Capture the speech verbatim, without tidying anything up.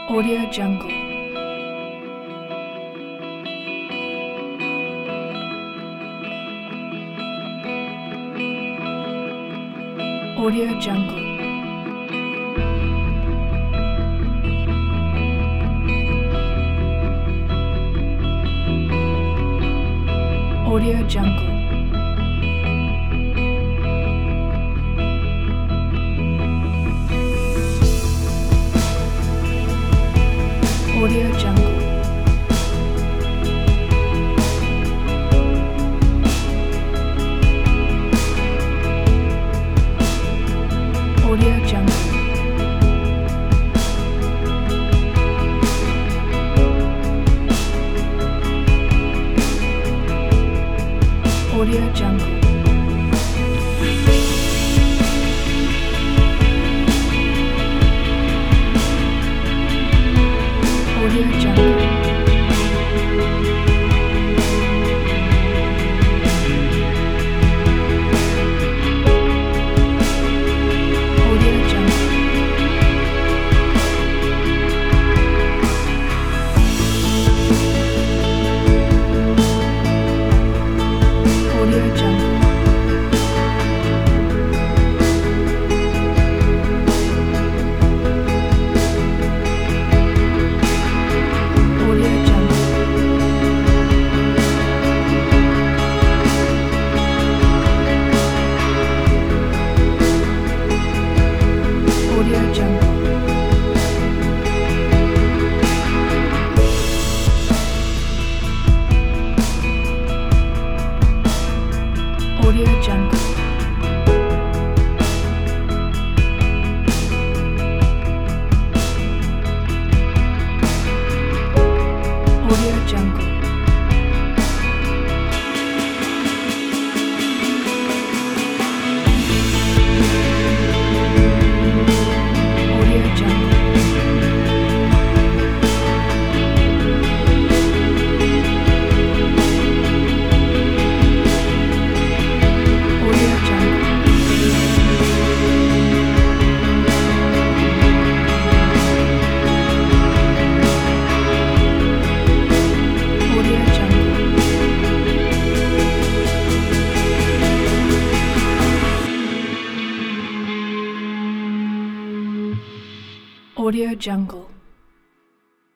Audio Jungle. Audio Jungle. Audio Jungle. Audio Jungle. Audio Jungle. Audio Jungle. Audio Jungle. Audio Jungle. Audio Jungle. Audio Jungle. Audio Jungle. Audio Jungle. Audio Jungle. Audio Jungle. Audio Jungle. Audio Jungle.